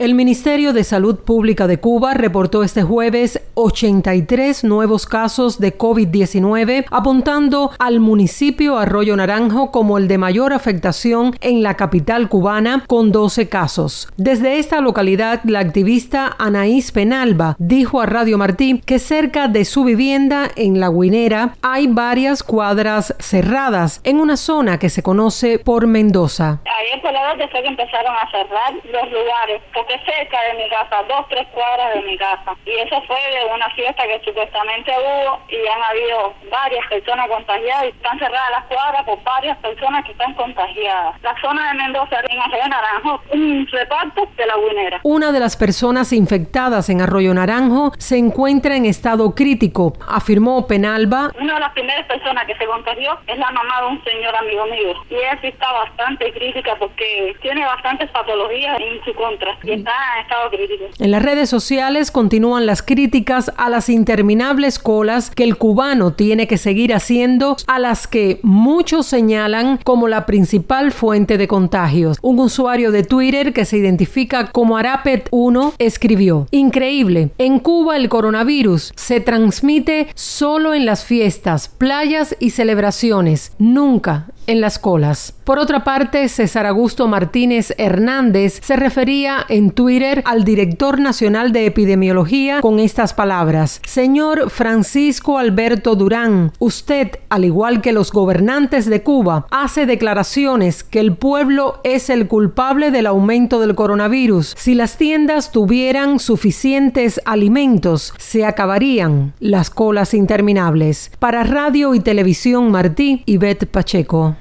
El Ministerio de Salud Pública de Cuba reportó este jueves 83 nuevos casos de COVID-19, apuntando al municipio Arroyo Naranjo como el de mayor afectación en la capital cubana, con 12 casos. Desde esta localidad, la activista Anaís Penalba dijo a Radio Martí que cerca de su vivienda en La Guinera hay varias cuadras cerradas en una zona que se conoce por Mendoza. Ayer por la noche fue que empezaron a cerrar los lugares, porque cerca de mi casa, 2-3 cuadras de mi casa. Y eso fue de una fiesta que supuestamente hubo y han habido varias personas contagiadas y están cerradas las cuadras por varias personas que están contagiadas. La zona de Mendoza, en Arroyo Naranjo, un reparto de La Guinera. Una de las personas infectadas en Arroyo Naranjo se encuentra en estado crítico, afirmó Penalba. Una de las primeras personas que se contagió es la mamá de un señor amigo mío. Y ella sí está bastante crítica porque tiene bastantes patologías en su contra y está en estado crítico. En las redes sociales continúan las críticas a las interminables colas que el cubano tiene que seguir haciendo, a las que muchos señalan como la principal fuente de contagios. Un usuario de Twitter que se identifica como Arapet1 escribió: increíble, en Cuba el coronavirus se transmite solo en las fiestas, playas y celebraciones, nunca en las colas. Por otra parte, César Augusto Martínez Hernández se refería en Twitter al director nacional de epidemiología con estas palabras: señor Francisco Alberto Durán, usted, al igual que los gobernantes de Cuba, hace declaraciones que el pueblo es el culpable del aumento del coronavirus. Si las tiendas tuvieran suficientes alimentos, se acabarían las colas interminables. Para Radio y Televisión Martí, Ivette Pacheco.